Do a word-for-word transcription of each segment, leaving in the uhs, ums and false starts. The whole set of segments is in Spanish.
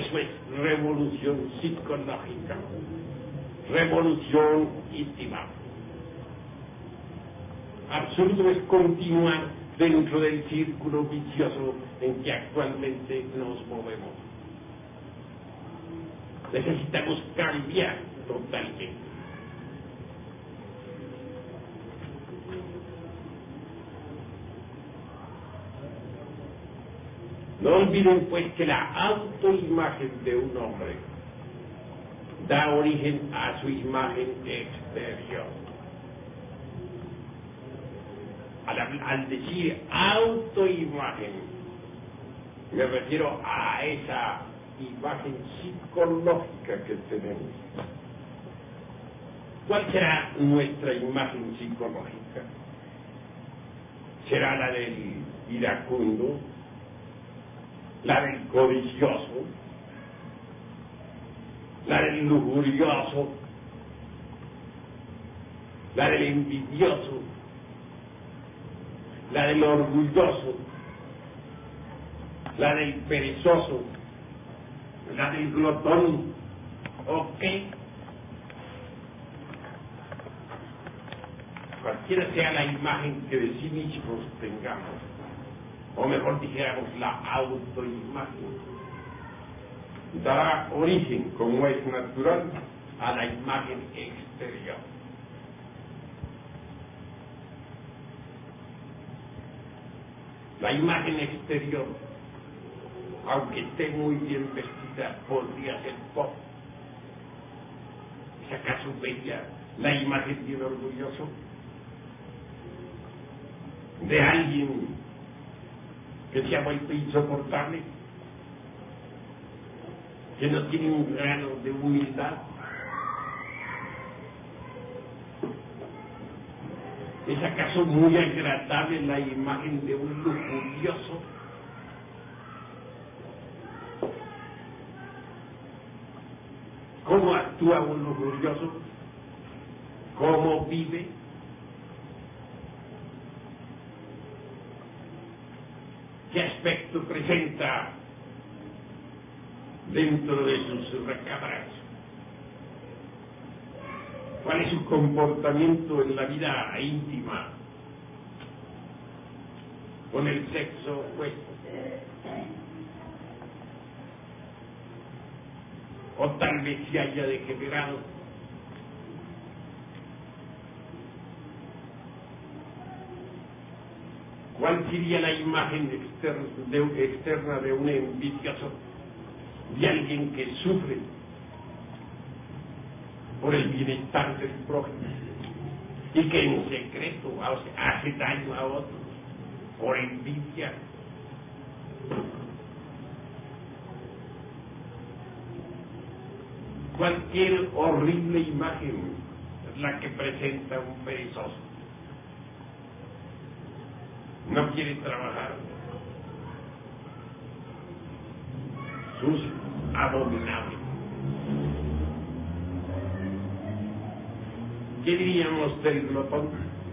Eso es revolución psicológica, revolución íntima. Absurdo es continuar dentro del círculo vicioso en que actualmente nos movemos. Necesitamos cambiar totalmente. No olviden pues que la autoimagen de un hombre da origen a su imagen exterior. Al, al decir autoimagen, me refiero a esa imagen psicológica que tenemos. ¿Cuál será nuestra imagen psicológica? ¿Será la del iracundo? ¿La del codicioso? ¿La del lujurioso? ¿La del envidioso? ¿La del orgulloso? ¿La del perezoso? ¿La del glotón? ¿O qué? Cualquiera sea la imagen que de sí mismos tengamos, o mejor dijéramos la autoimagen, dará origen, como es natural, a la imagen exterior. La imagen exterior, aunque esté muy bien vestida, podría ser pobre. ¿Es acaso bella la imagen de un orgulloso? ¿De alguien que se ha vuelto insoportable? ¿Que no tiene un grano de humildad? ¿Es acaso muy agradable la imagen de un lujurioso? ¿Cómo actúa un lujurioso? ¿Cómo vive? ¿Qué aspecto presenta dentro de sus recámaras? ¿Cuál es su comportamiento en la vida íntima con el sexo opuesto? O tal vez se haya degenerado. ¿Cuál sería la imagen externa de, externa de un envidioso, de alguien que sufre por el bienestar del prójimo y que en secreto hace daño a otros por envidia? Cualquier horrible imagen es la que presenta un perezoso. No quiere trabajar, sucio, abominable. ¿Qué diríamos del glotón?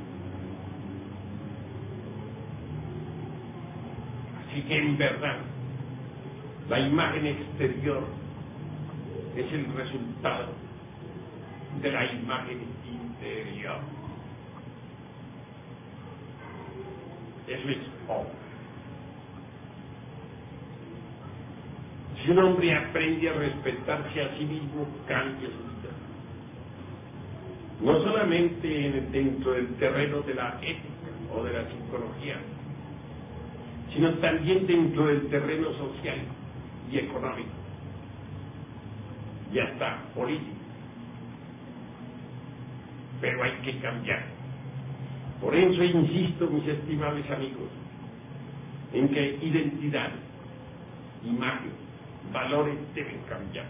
Así que en verdad, la imagen exterior es el resultado de la imagen interior. Eso es obra. Si un hombre aprende a respetarse a sí mismo, cambia su vida. No solamente dentro del terreno de la ética o de la psicología, sino también dentro del terreno social y económico, y hasta político. Pero hay que cambiar. Por eso insisto, mis estimables amigos, en que identidad, imagen, valores deben cambiar.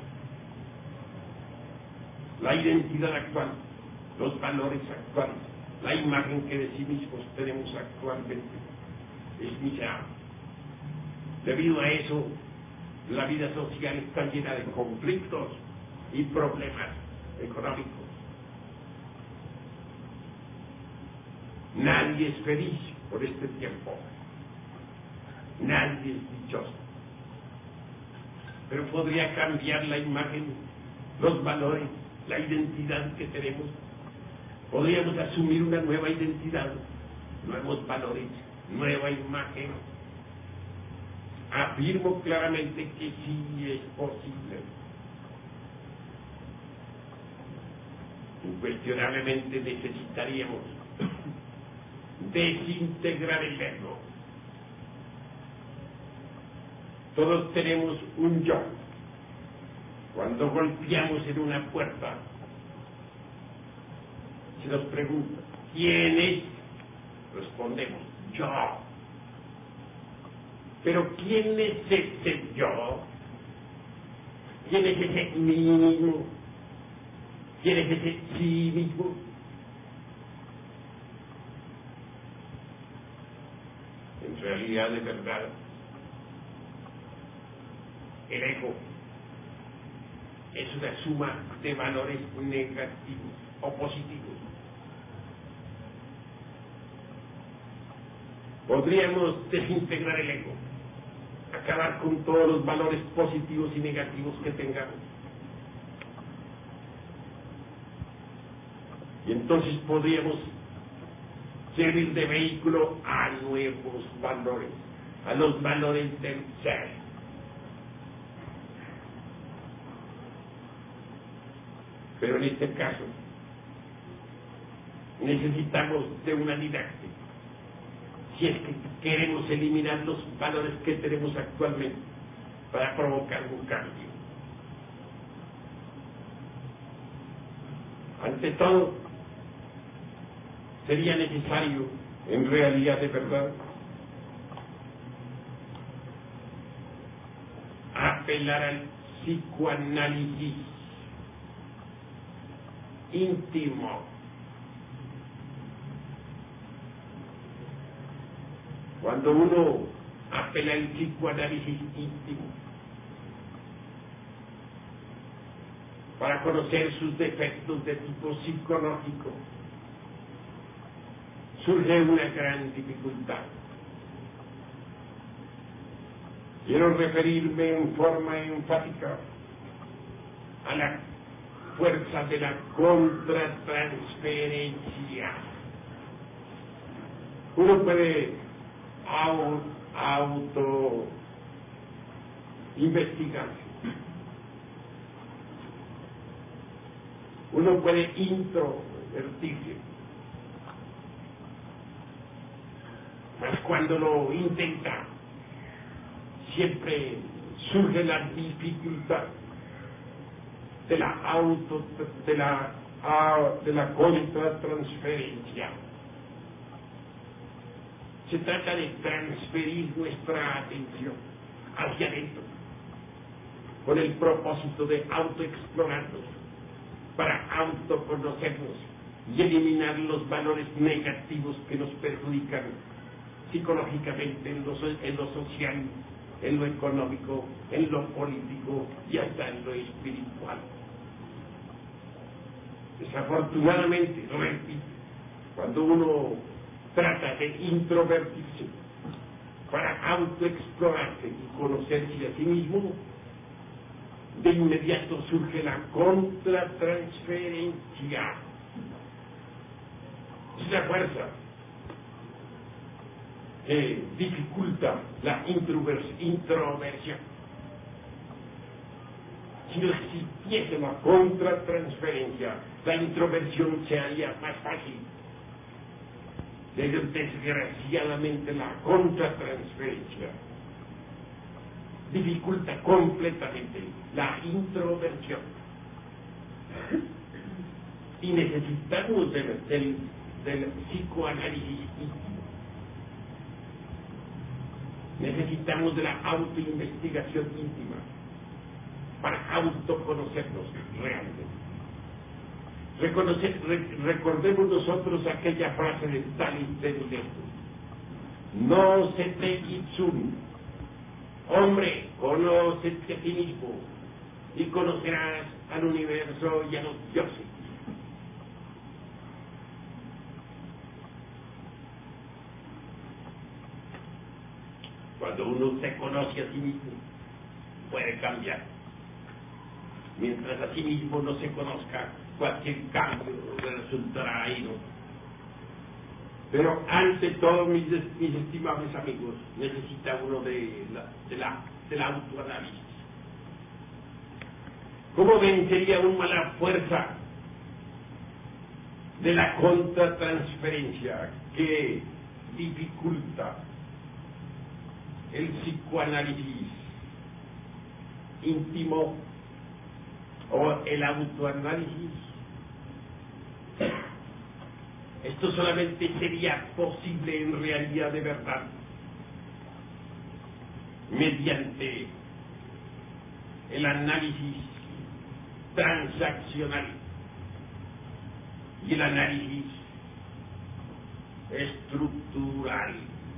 La identidad actual, los valores actuales, la imagen que de sí mismos tenemos actualmente es miserable. Debido a eso, la vida social está llena de conflictos y problemas económicos. Nadie es feliz por este tiempo. Nadie es dichoso. pero podría cambiar la imagen, los valores, la identidad que tenemos. Podríamos asumir una nueva identidad, nuevos valores, nueva imagen. Afirmo claramente que sí es posible. Incuestionablemente necesitaríamos desintegrar el ego. Todos tenemos un yo. Cuando golpeamos en una puerta, se nos pregunta, ¿quién es? Respondemos, yo. Pero ¿quién es ese yo? ¿Quién es ese mí mismo? ¿Quién es ese sí mismo? En realidad, de verdad, el ego es una suma de valores negativos o positivos. Podríamos desintegrar el ego, acabar con todos los valores positivos y negativos que tengamos. Y entonces podríamos servir de vehículo a nuevos valores, a los valores del ser. Pero en este caso, necesitamos de una didáctica. Si es que queremos eliminar los valores que tenemos actualmente para provocar un cambio. Ante todo, sería necesario, en realidad de verdad, apelar al psicoanálisis íntimo. Cuando uno apela al psicoanálisis íntimo para conocer sus defectos de tipo psicológico, surge una gran dificultad. Quiero referirme en forma enfática a la fuerza de la contratransferencia. Uno puede auto investigarse. Uno puede introvertirse. Mas cuando lo intenta, siempre surge la dificultad de la auto, de la, de la contratransferencia. Se trata de transferir nuestra atención hacia adentro, con el propósito de autoexplorarnos, para autoconocernos y eliminar los valores negativos que nos perjudican psicológicamente en lo, en lo social, en lo económico, en lo político y hasta en lo espiritual. Desafortunadamente, repito, cuando uno trata de introvertirse para autoexplorarse y conocerse a sí mismo, de inmediato surge la contratransferencia. Es la fuerza que dificulta la introversión. Si no existiese la contratransferencia, la introversión se haría más fácil. Desgraciadamente, la contratransferencia dificulta completamente la introversión. Y necesitamos del, del, del psicoanálisis íntimo. Necesitamos de la autoinvestigación íntima para autoconocernos realmente. Reconocer, re, recordemos nosotros aquella frase de Stalin de Mileto: no se te itsum. Hombre, conócete a ti mismo y conocerás al universo y a los dioses. Cuando uno se conoce a sí mismo, puede cambiar. Mientras a sí mismo no se conozca, cualquier cambio le resultará inútil. Pero ante todo, mis, mis estimables amigos, necesita uno de la, de la, del autoanálisis. ¿Cómo vencería uno la fuerza de la contratransferencia que dificulta el psicoanálisis íntimo o el autoanálisis? Esto solamente sería posible en realidad de verdad mediante el análisis transaccional y el análisis estructural.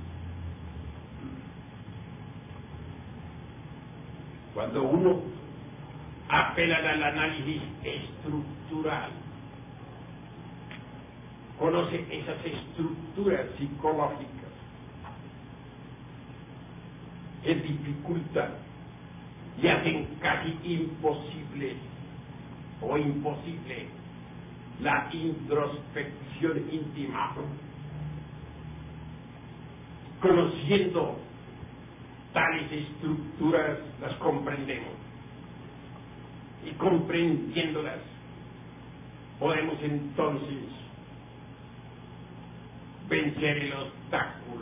Cuando uno apela al análisis estructural, conoce esas estructuras psicológicas que dificultan y hacen casi imposible o imposible la introspección íntima. Conociendo tales estructuras, las comprendemos, y comprendiéndolas podemos entonces vencer el obstáculo.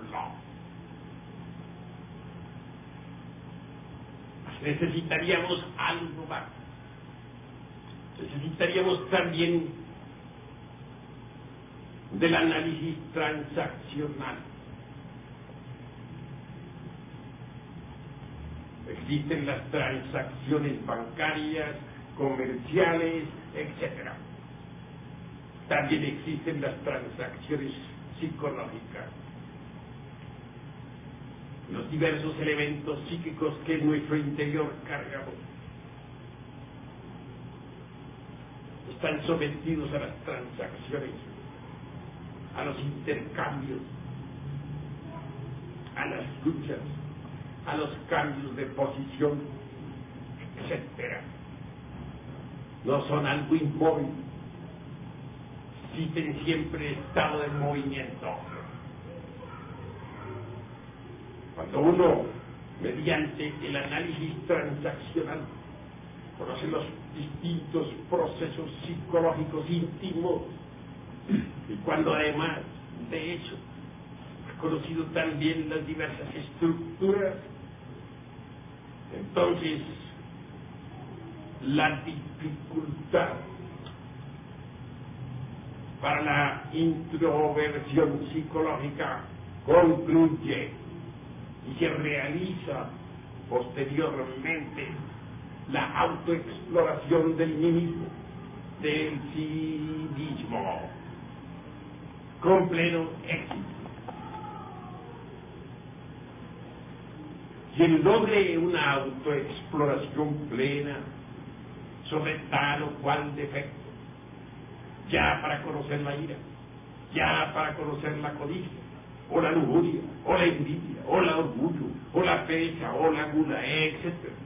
Necesitaríamos algo más. Necesitaríamos también del análisis transaccional. Existen las transacciones bancarias, comerciales, etcétera. También existen las transacciones psicológicas, los diversos elementos psíquicos que en nuestro interior cargamos están sometidos a las transacciones, a los intercambios, a las luchas, a los cambios de posición, etcétera. No son algo inmóvil, existen siempre estado de movimiento. Cuando uno, mediante el análisis transaccional, conoce los distintos procesos psicológicos íntimos, y cuando además de eso ha conocido también las diversas estructuras, entonces la dificultad para la introversión psicológica concluye y se realiza posteriormente la autoexploración del mí mismo, del sí mismo, con pleno éxito. Quien logre una autoexploración plena sobre tal o cual defecto, ya para conocer la ira, ya para conocer la codicia, o la lujuria, o la envidia, o el orgullo, o la pereza, o la gula, etcétera,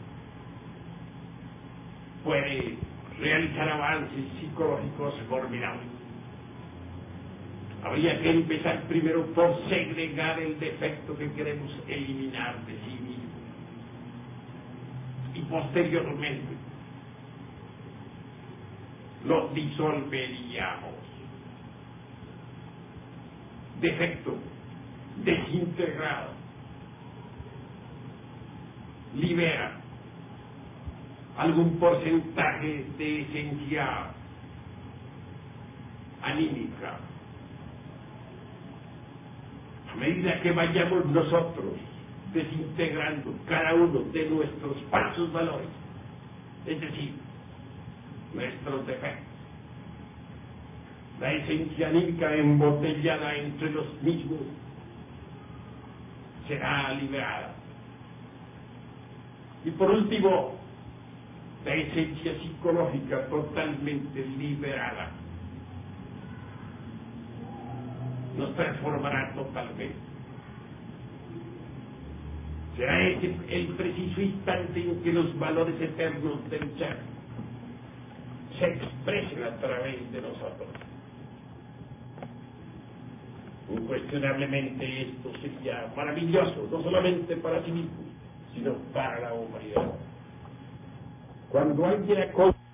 puede realizar avances psicológicos formidables. Habría que empezar primero por segregar el defecto que queremos eliminar de sí mismo, y posteriormente lo disolveríamos. Defecto desintegrado libera algún porcentaje de esencia anímica. A medida que vayamos nosotros desintegrando cada uno de nuestros falsos valores, es decir, nuestros defectos, la esencia anímica embotellada entre los mismos será liberada. Y por último, la esencia psicológica totalmente liberada nos transformará totalmente. Será ese el preciso instante en que los valores eternos del ser se expresen a través de nosotros. Incuestionablemente esto sería maravilloso, no solamente para sí mismo, sino para la humanidad. Cuando alguien acoge